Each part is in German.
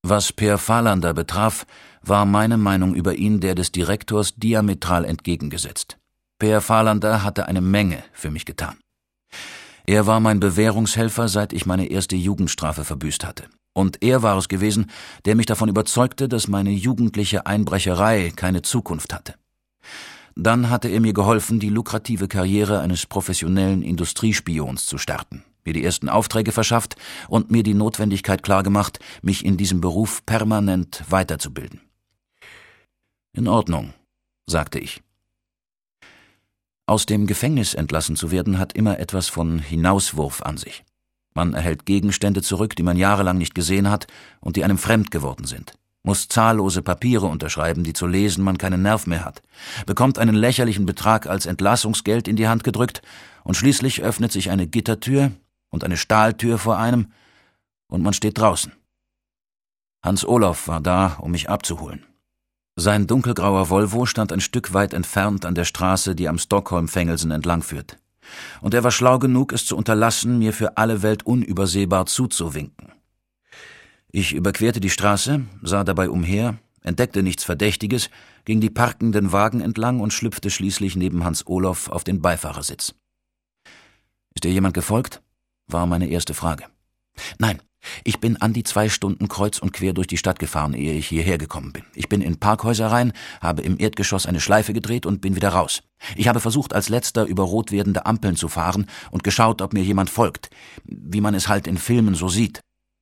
Was Peer Falander betraf, war meine Meinung über ihn der des Direktors diametral entgegengesetzt. Peer Falander hatte eine Menge für mich getan. Er war mein Bewährungshelfer, seit ich meine erste Jugendstrafe verbüßt hatte. Und er war es gewesen, der mich davon überzeugte, dass meine jugendliche Einbrecherei keine Zukunft hatte. Dann hatte er mir geholfen, die lukrative Karriere eines professionellen Industriespions zu starten, mir die ersten Aufträge verschafft und mir die Notwendigkeit klargemacht, mich in diesem Beruf permanent weiterzubilden. »In Ordnung«, sagte ich. Aus dem Gefängnis entlassen zu werden, hat immer etwas von Hinauswurf an sich. Man erhält Gegenstände zurück, die man jahrelang nicht gesehen hat und die einem fremd geworden sind, muss zahllose Papiere unterschreiben, die zu lesen man keinen Nerv mehr hat, bekommt einen lächerlichen Betrag als Entlassungsgeld in die Hand gedrückt und schließlich öffnet sich eine Gittertür und eine Stahltür vor einem und man steht draußen. Hans Olof war da, um mich abzuholen. Sein dunkelgrauer Volvo stand ein Stück weit entfernt an der Straße, die am Stockholm-Fengelsen entlang führt. Und er war schlau genug, es zu unterlassen, mir für alle Welt unübersehbar zuzuwinken. Ich überquerte die Straße, sah dabei umher, entdeckte nichts Verdächtiges, ging die parkenden Wagen entlang und schlüpfte schließlich neben Hans Olof auf den Beifahrersitz. »Ist dir jemand gefolgt?« war meine erste Frage. »Nein, ich bin an die 2 Stunden kreuz und quer durch die Stadt gefahren, ehe ich hierher gekommen bin. Ich bin in Parkhäuser rein, habe im Erdgeschoss eine Schleife gedreht und bin wieder raus. Ich habe versucht, als letzter über rot werdende Ampeln zu fahren und geschaut, ob mir jemand folgt, wie man es halt in Filmen so sieht.«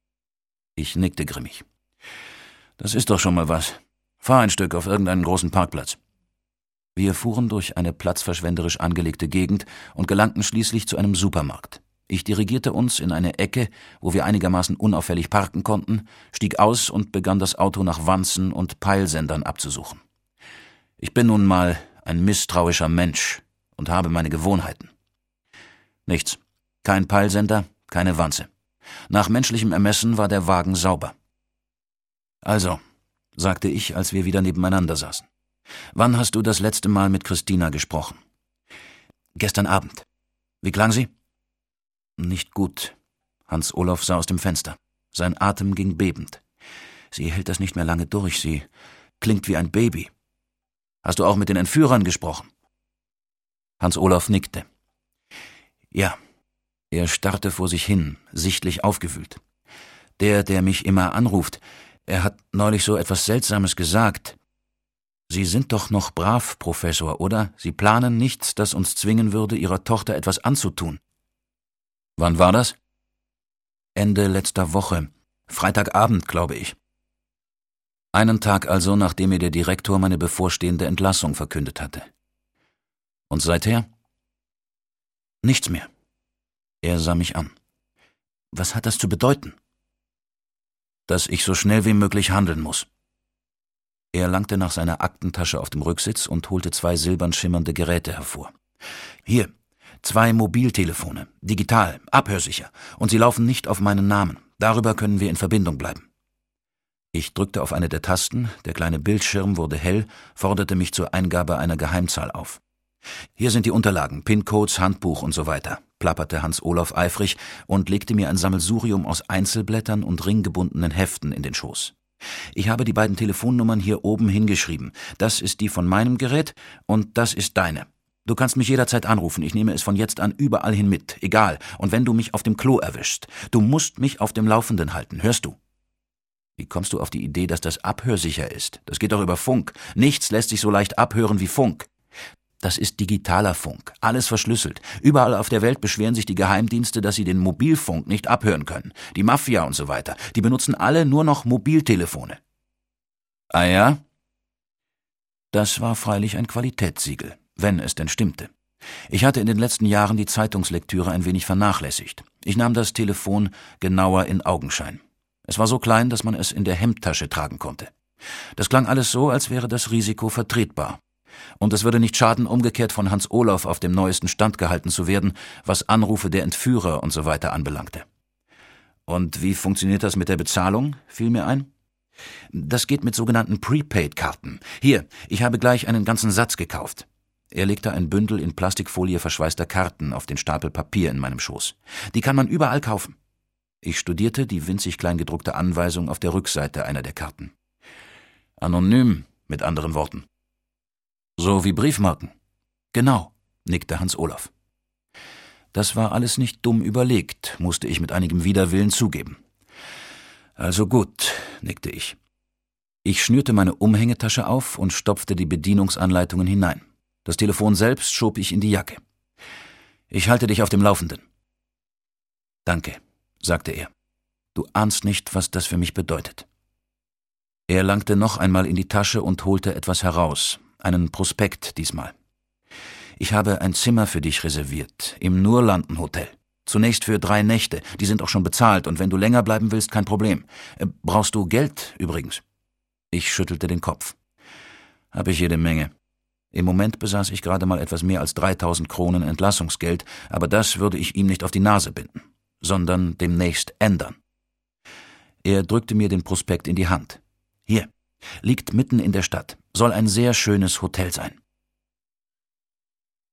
Ich nickte grimmig. »Das ist doch schon mal was. Fahr ein Stück auf irgendeinen großen Parkplatz.« Wir fuhren durch eine platzverschwenderisch angelegte Gegend und gelangten schließlich zu einem Supermarkt. Ich dirigierte uns in eine Ecke, wo wir einigermaßen unauffällig parken konnten, stieg aus und begann das Auto nach Wanzen und Peilsendern abzusuchen. Ich bin nun mal ein misstrauischer Mensch und habe meine Gewohnheiten. Nichts. Kein Peilsender, keine Wanze. Nach menschlichem Ermessen war der Wagen sauber. »Also«, sagte ich, als wir wieder nebeneinander saßen, »wann hast du das letzte Mal mit Christina gesprochen?« »Gestern Abend. Wie klang sie?« »Nicht gut.« Hans Olof sah aus dem Fenster. Sein Atem ging bebend. »Sie hält das nicht mehr lange durch. Sie klingt wie ein Baby. Hast du auch mit den Entführern gesprochen?« Hans Olof nickte. »Ja.« Er starrte vor sich hin, sichtlich aufgewühlt. Der mich immer anruft, er hat neulich so etwas Seltsames gesagt. »Sie sind doch noch brav, Professor, oder? Sie planen nichts, das uns zwingen würde, Ihrer Tochter etwas anzutun.« »Wann war das?« »Ende letzter Woche. Freitagabend, glaube ich.« Einen Tag also, nachdem mir der Direktor meine bevorstehende Entlassung verkündet hatte. »Und seither?« »Nichts mehr.« Er sah mich an. »Was hat das zu bedeuten?« »Dass ich so schnell wie möglich handeln muss.« Er langte nach seiner Aktentasche auf dem Rücksitz und holte 2 silbern schimmernde Geräte hervor. »Hier, 2 Mobiltelefone, digital, abhörsicher, und sie laufen nicht auf meinen Namen. Darüber können wir in Verbindung bleiben.« Ich drückte auf eine der Tasten, der kleine Bildschirm wurde hell, forderte mich zur Eingabe einer Geheimzahl auf. »Hier sind die Unterlagen, PIN-Codes, Handbuch und so weiter«, plapperte Hans Olof eifrig und legte mir ein Sammelsurium aus Einzelblättern und ringgebundenen Heften in den Schoß. »Ich habe die beiden Telefonnummern hier oben hingeschrieben. Das ist die von meinem Gerät und das ist deine. Du kannst mich jederzeit anrufen, ich nehme es von jetzt an überall hin mit, egal, und wenn du mich auf dem Klo erwischst. Du musst mich auf dem Laufenden halten, hörst du?« »Wie kommst du auf die Idee, dass das abhörsicher ist? Das geht doch über Funk. Nichts lässt sich so leicht abhören wie Funk.« »Das ist digitaler Funk, alles verschlüsselt. Überall auf der Welt beschweren sich die Geheimdienste, dass sie den Mobilfunk nicht abhören können. Die Mafia und so weiter, die benutzen alle nur noch Mobiltelefone.« »Ah ja?« Das war freilich ein Qualitätssiegel, wenn es denn stimmte. Ich hatte in den letzten Jahren die Zeitungslektüre ein wenig vernachlässigt. Ich nahm das Telefon genauer in Augenschein. Es war so klein, dass man es in der Hemdtasche tragen konnte. Das klang alles so, als wäre das Risiko vertretbar. Und es würde nicht schaden, umgekehrt von Hans Olof auf dem neuesten Stand gehalten zu werden, was Anrufe der Entführer und so weiter anbelangte. »Und wie funktioniert das mit der Bezahlung?« fiel mir ein. »Das geht mit sogenannten Prepaid-Karten. Hier, ich habe gleich einen ganzen Satz gekauft.« Er legte ein Bündel in Plastikfolie verschweißter Karten auf den Stapel Papier in meinem Schoß. »Die kann man überall kaufen.« Ich studierte die winzig klein gedruckte Anweisung auf der Rückseite einer der Karten. Anonym, mit anderen Worten. So wie Briefmarken. Genau, nickte Hans-Olaf. Das war alles nicht dumm überlegt, musste ich mit einigem Widerwillen zugeben. Also gut, nickte ich. Ich schnürte meine Umhängetasche auf und stopfte die Bedienungsanleitungen hinein. Das Telefon selbst schob ich in die Jacke. Ich halte dich auf dem Laufenden. Danke, sagte er. Du ahnst nicht, was das für mich bedeutet. Er langte noch einmal in die Tasche und holte etwas heraus, einen Prospekt diesmal. Ich habe ein Zimmer für dich reserviert, im Nurlanden-Hotel. Zunächst für 3 Nächte, die sind auch schon bezahlt, und wenn du länger bleiben willst, kein Problem. Brauchst du Geld übrigens? Ich schüttelte den Kopf. Hab ich jede Menge. Im Moment besaß ich gerade mal etwas mehr als 3.000 Kronen Entlassungsgeld, aber das würde ich ihm nicht auf die Nase binden, sondern demnächst ändern. Er drückte mir den Prospekt in die Hand. Hier, liegt mitten in der Stadt, soll ein sehr schönes Hotel sein.